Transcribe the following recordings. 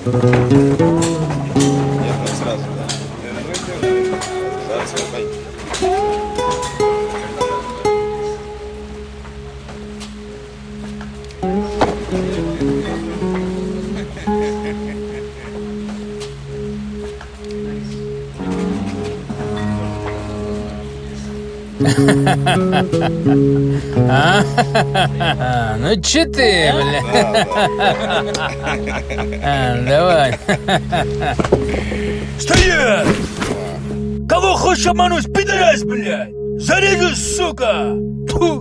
Сразу, да. Зараз опять. Ну че ты, бля? Давай. Стоять! Кого хочешь обмануть, пидорас, блядь? Зарежу, сука! Тьфу!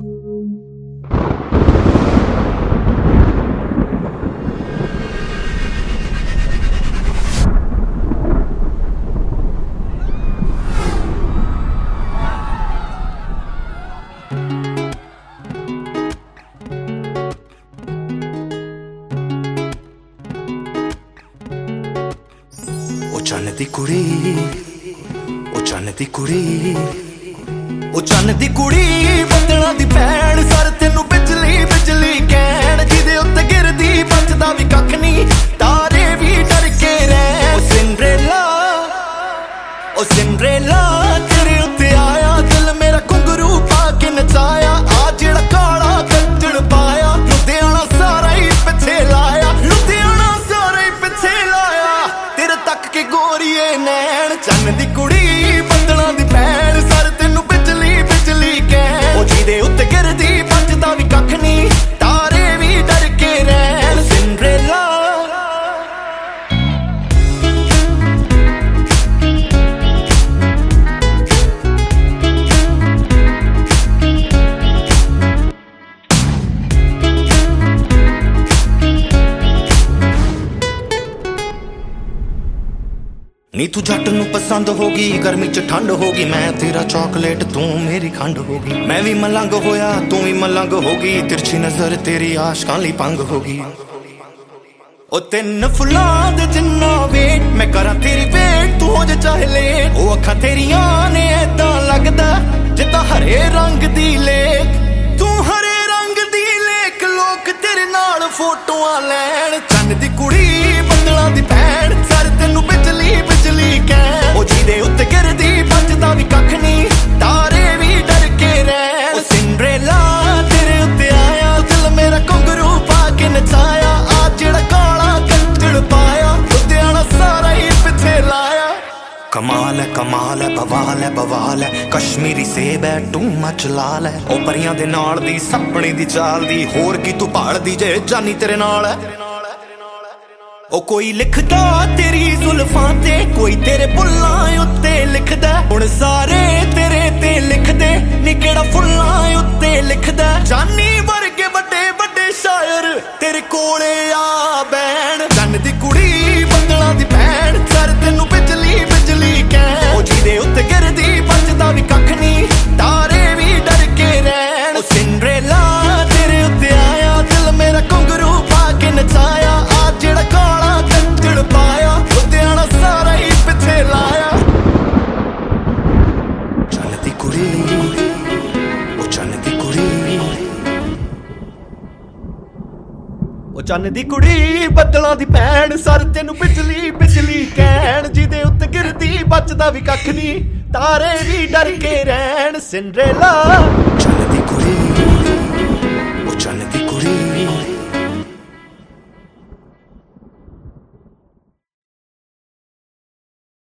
चन्न दी कुड़ी ओ चन्न दी कुड़ी ओ चन्न दी कुड़ी बदला दी भैन सर तेनू बिजली बिजली कहण जिदे उत्ते गिरदी बचदा भी कख नहीं तारे भी डर के रहन ओ सिंड्रेला तेरे उत्ते आया दिल मेरा घुंघरू पा के नचाया आ जेड़ा काला कंजड़ पाया लुधियाना सारा ही पिछे लाया लुधियाना सारा ही पिछे लाया तेरे तक के गोरीए नैन चन्न दी कुड़ी बदला दी भैन सर तेनू बिजली बिजली कहण ओ जिदे उत्ते गिरदी बचदा भी कख नहीं तारे भी डर के रहन सिंड्रेला नी तू जट नू पसंद होगी गर्मी च ठंड होगी मैं तेरा चॉकलेट तू मेरी खंड होगी मैं भी मलंग होया तू भी मलंग होगी तिरछी नजर तेरी आशकां लई पंग होगी ओ तिन फुलां दे जिन्ना वेट मैं करा तेरी वेट तू हो जा चाहे लेट ओ अखां तेरियां ने ऐदां लगदा जिद्दां हरे रंग दी लेक तू हरे रंग दी लेक लोक तेरे नाल फोटोआं लैण चन्न दी कुड़ी बदला दी भैन सर तेनू बिजली बिजली कहण ओ जिदे उत्ते गिरदी बचदा भी कख नहीं तारे भी डर के रहन ओ सिंड्रेला तेरे उत्ते आया दिल मेरा घुंघरू पा के नचाया आ जेड़ा काला कंजड़ पाया लुधियाना सारा ही पिछे लाया कमाल है बवाल है बवाल है कश्मीरी सेब है टू मच लाल है ओ परियां दे नाल दी सपने दी चाल दी होर की तू भाल दी जे जानी तेरे नाल है ओ कोई लिखदा तेरी जुल्फां ते कोई तेरे बुल्लां उत्ते लिखदा हुण सारे तेरे ते लिखदे नी केड़ा फुल्लां उत्ते लिखदा जानी वर्गे बड़े बड़े शायर तेरे कोले आ बैण चन्न दी कुड़ी बदला दी भैन सर तेनू बिजली बिजली कहण ओ जिदे उत्ते गिरदी बचदा भी कख नहीं तारे भी डर के रहन ओ सिंड्रेला तेरे उत्ते आया दिल मेरा घुंघरू पा के नचाया आ जेड़ा काला कंजड़ पाया लुधियाना सारा ही पिछे लाया चन्न दी कुड़ी ओ चन्न दी कुड़ी ओ चन्न दी कुड़ी बदला दी भैन सर तेनू बिजली बिजली कहण जिदे उत्ते गिरदी बचदा भी कख नहीं तारे भी डर के रहन सिंड्रेला चन्न